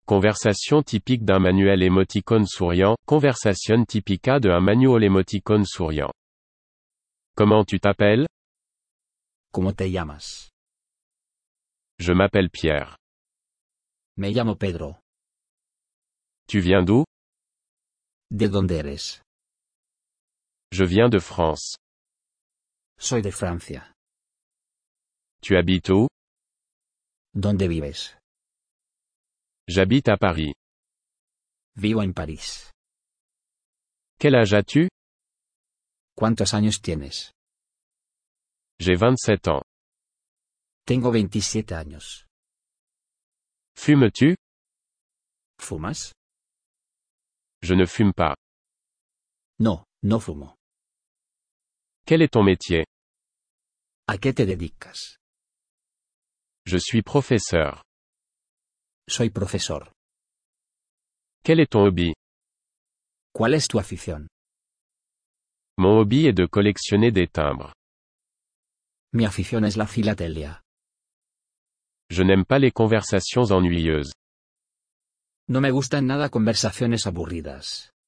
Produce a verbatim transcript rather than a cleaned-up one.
Conversation typique d'un manuel émoticône souriant, conversation typica de un manual émoticône souriant. Comment tu t'appelles? ¿Cómo te llamas? Je m'appelle Pierre. Me llamo Pedro. Tu viens d'où? ¿De dónde eres? Je viens de France. Soy de Francia. Tu habites où? ¿Dónde vives? J'habite à Paris. Vivo en París. Quel âge as-tu? ¿Cuántos años tienes? J'ai vingt-sept ans. Tengo veintisiete años. Fumes-tu? ¿Fumas? Je ne fume pas. No, no fumo. Quel est ton métier? ¿A qué te dedicas? Je suis professeur. Soy profesor. Quel est ton hobby? ¿Cuál es tu afición? Mon hobby est de collectionner des timbres. Mi afición es la filatelia. Je n'aime pas les conversations ennuyeuses. No me gustan nada conversaciones aburridas.